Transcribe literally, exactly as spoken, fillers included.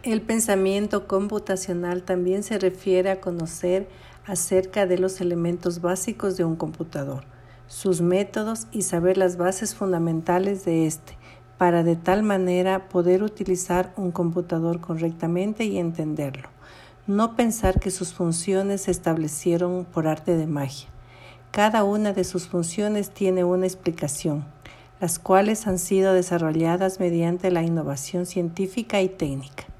El pensamiento computacional también se refiere a conocer acerca de los elementos básicos de un computador, sus métodos y saber las bases fundamentales de éste, para de tal manera poder utilizar un computador correctamente y entenderlo. No pensar que sus funciones se establecieron por arte de magia. Cada una de sus funciones tiene una explicación, las cuales han sido desarrolladas mediante la innovación científica y técnica.